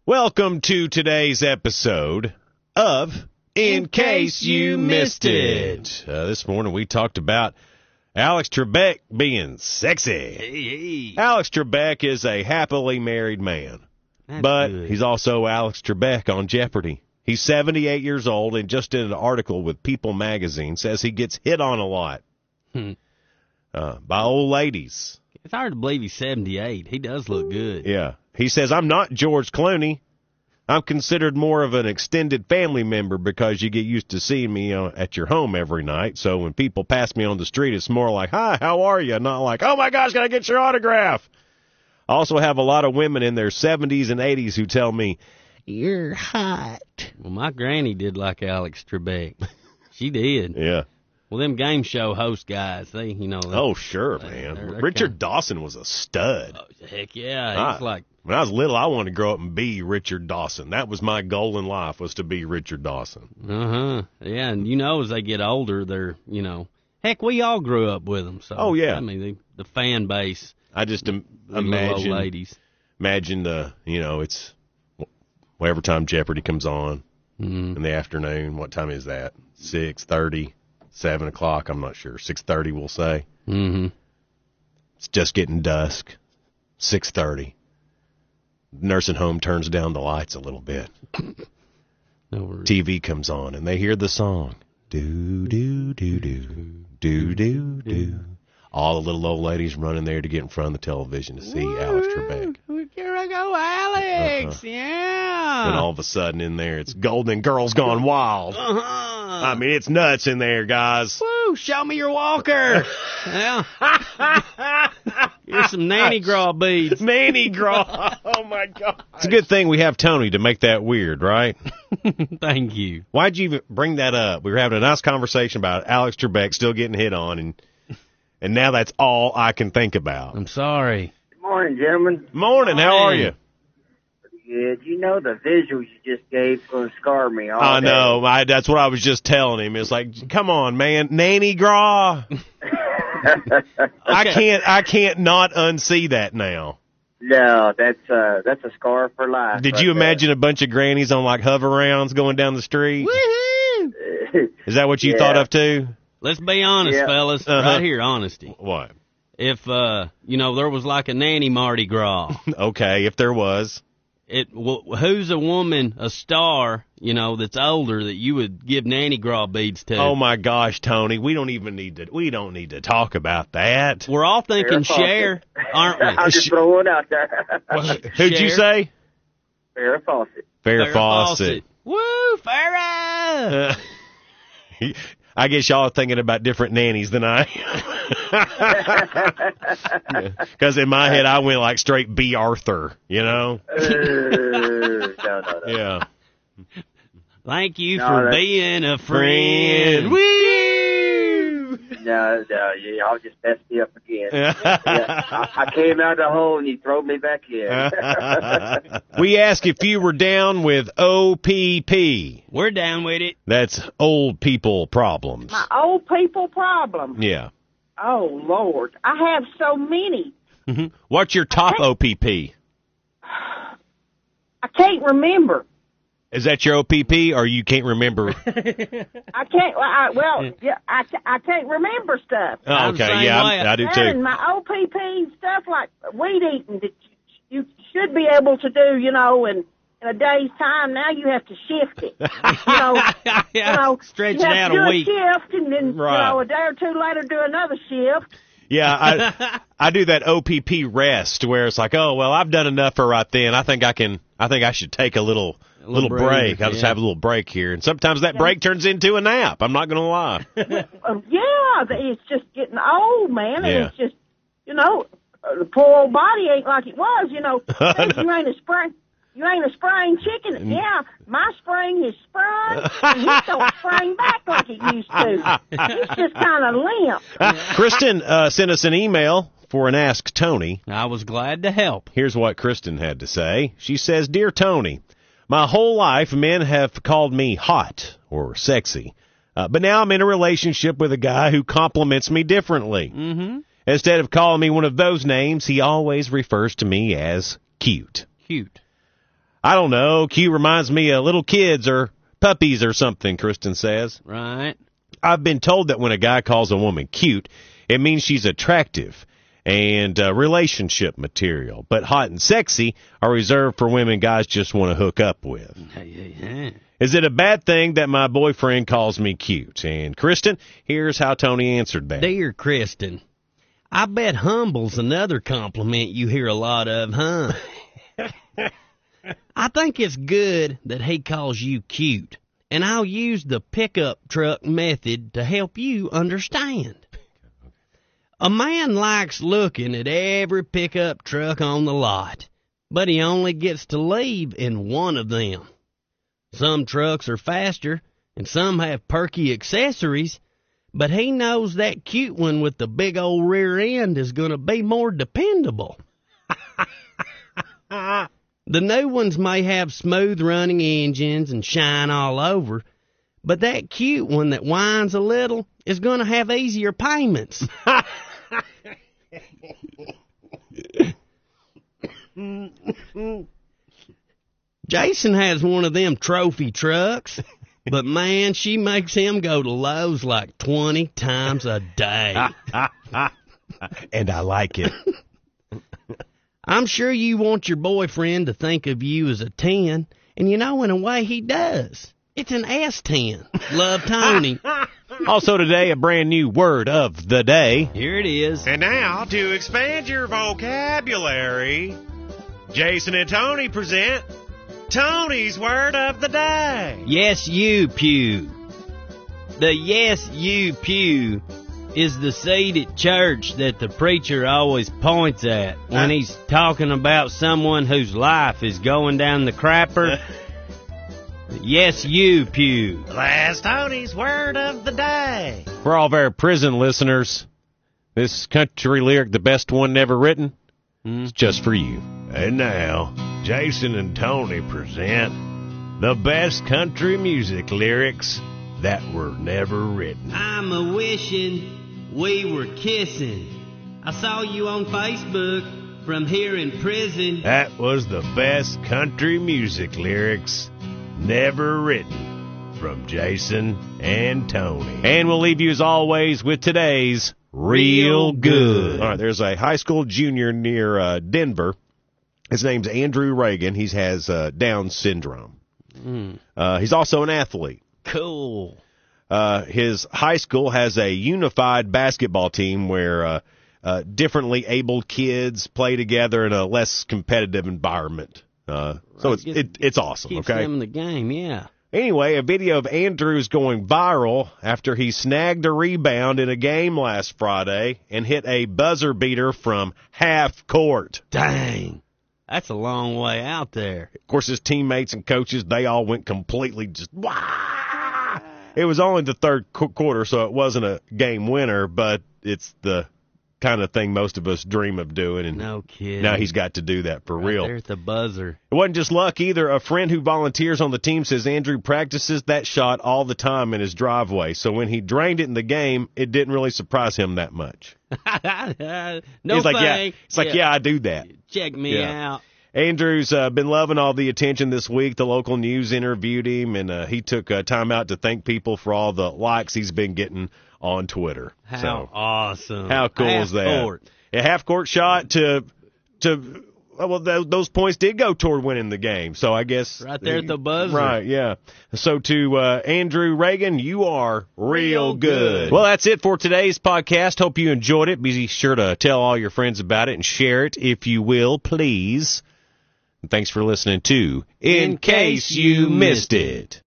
Welcome to today's episode of In Case You Missed It. This morning we talked about Alex Trebek being sexy. Hey. Alex Trebek is a happily married man, but good. he's also Alex Trebek on Jeopardy. He's 78 years old and just did an article with People magazine says he gets hit on a lot by old ladies. It's hard to believe he's 78. He does look good. Yeah. He says, I'm not George Clooney. I'm considered more of an extended family member because you get used to seeing me at your home every night. So when people pass me on the street, it's more like, hi, how are you? Not like, oh, my gosh, can I get your autograph? I also have a lot of women in their 70s and 80s who tell me, you're hot. Well, my granny did like Alex Trebek. She did. Yeah. Well, them game show host guys, they. Oh, sure, man. they're Richard Dawson was a stud. Oh, heck yeah. He's like, When I was little, I wanted to grow up and be Richard Dawson. That was my goal in life, was to be Richard Dawson. Yeah, and as they get older, they're, heck, we all grew up with them. So, oh, yeah. I mean, the fan base. I just Old ladies. imagine it's whatever time Jeopardy comes on in the afternoon. What time is that? 6:30, 7 o'clock, I'm not sure. 6:30, we'll say. Mm-hmm. It's just getting dusk. 6:30. Nursing home turns down the lights a little bit. No worries. TV comes on, and they hear the song. Do, do, do, do, do, do, do. All the little old ladies running there to get in front of the television to see Alex Trebek. Here I go, Alex. Yeah. And all of a sudden in there, it's Golden Girls Gone Wild. I mean, it's nuts in there, guys. Woo, show me your walker. Well, here's some Nanny Graw beads. Nanny Graw. Oh, my God. It's a good thing we have Tony to make that weird, right? Thank you. Why'd you even bring that up? We were having a nice conversation about Alex Trebek still getting hit on, and now that's all I can think about. I'm sorry. Good morning, gentlemen. Morning. How are you? Pretty good. You know the visuals you just gave is going to scar me all I day. know. That's what I was just telling him. It's like, come on, man. Nanny Graw. I can't not unsee that now. No, that's a scar for life. Did you imagine a bunch of grannies on like hover rounds going down the street? Woohoo! Is that what you Yeah. thought of too? Let's be honest, Yeah. fellas. Uh-huh. Right here, honesty. What? If, there was like a Nanny Mardi Gras, Okay, if there was. who's a woman, a star, that's older that you would give Nanny Graw beads to? Oh my gosh, Tony, we don't need to talk about that. We're all thinking Farrah Cher, aren't we? I'm just throwing it out there. Who'd you say? Farrah Fawcett. Farrah Fawcett. Woo, Farrah! I guess y'all are thinking about different nannies than I am. Because in my head, I went like straight B. Arthur, No. Yeah. Thank you No, for that's- being a friend. Woo! No, y'all just messed me up again. I came out of the hole and you throw me back in. We asked if you were down with OPP. We're down with it. That's old people problems. My old people problem. Yeah. Oh, Lord. I have so many. What's your top OPP? I can't remember. Is that your OPP, or you can't remember? I can't, I can't remember stuff. Oh, I'm the okay, same yeah, way. I do And too. my OPP stuff like weed eating that you should be able to do, in a day's time. Now you have to shift it. Yeah, stretch you it have out to do a week. shift and then, Right. a day or two later do another shift. Yeah, I do that OPP rest where it's like, oh well, I've done enough for right then. I think I should take a little break. breather, I'll just yeah. have a little break here, and sometimes that break turns into a nap. I'm not gonna lie. It's just getting old, man, and Yeah. it's just, the poor old body ain't like it was, You ain't a spraying chicken. Yeah, my spring is sprung, and he don't spring back like it used to. He's just kind of limp. Kristen sent us an email for an Ask Tony. I was glad to help. Here's what Kristen had to say. She says, Dear Tony, my whole life men have called me hot or sexy, but now I'm in a relationship with a guy who compliments me differently. Mm-hmm. Instead of calling me one of those names, he always refers to me as cute. Cute. I don't know. Cute reminds me of little kids or puppies or something, Kristen says. Right. I've been told that when a guy calls a woman cute, it means she's attractive and relationship material. But hot and sexy are reserved for women guys just want to hook up with. Is it a bad thing that my boyfriend calls me cute? And Kristen, here's how Tony answered that. Dear Kristen, I bet humble's another compliment you hear a lot of, huh? I think it's good that he calls you cute, and I'll use the pickup truck method to help you understand. A man likes looking at every pickup truck on the lot, but he only gets to leave in one of them. Some trucks are faster, and some have perky accessories, but he knows that cute one with the big old rear end is going to be more dependable. The new ones may have smooth running engines and shine all over, but that cute one that whines a little is going to have easier payments. Jason has one of them trophy trucks, but man, she makes him go to Lowe's like 20 times a day. And I like it. I'm sure you want your boyfriend to think of you as a 10, and in a way he does. It's an S10. Love, Tony. Also today, a brand new word of the day. Here it is. And now, to expand your vocabulary, Jason and Tony present Tony's word of the day. Yes, you pew. The yes, you pew is the seat at church that the preacher always points at when he's talking about someone whose life is going down the crapper. Yes, you pew. That's Tony's word of the day. For all of our prison listeners, this country lyric, the best one never written, is just for you. And now, Jason and Tony present the best country music lyrics that were never written. I'm a-wishing we were kissing. I saw you on Facebook from here in prison. That was the best country music lyrics never written from Jason and Tony. And we'll leave you as always with today's Real Good. All right, there's a high school junior near Denver. His name's Andrew Reagan. He has Down syndrome. He's also an athlete. Cool. His high school has a unified basketball team where differently abled kids play together in a less competitive environment. So it's awesome. Keeps Okay. them in the game, yeah. Anyway, a video of Andrews going viral after he snagged a rebound in a game last Friday and hit a buzzer beater from half court. Dang. That's a long way out there. Of course, his teammates and coaches, they all went completely just, wah! It was only the third quarter, so it wasn't a game winner, but it's the kind of thing most of us dream of doing. And no kidding. now he's got to do that for real. There's the buzzer. It wasn't just luck either. A friend who volunteers on the team says Andrew practices that shot all the time in his driveway. So when he drained it in the game, it didn't really surprise him that much. No He's like, thing. yeah, I do that. Check me out. Andrew's been loving all the attention this week. The local news interviewed him, and he took time out to thank people for all the likes he's been getting on Twitter. How awesome. How cool is that? Court. A half-court shot to well, those points did go toward winning the game. So I guess right there at the buzzer. Right, yeah. So to Andrew Reagan, you are real good. Well, that's it for today's podcast. Hope you enjoyed it. Be sure to tell all your friends about it and share it if you will, please. And thanks for listening to In Case You Missed It.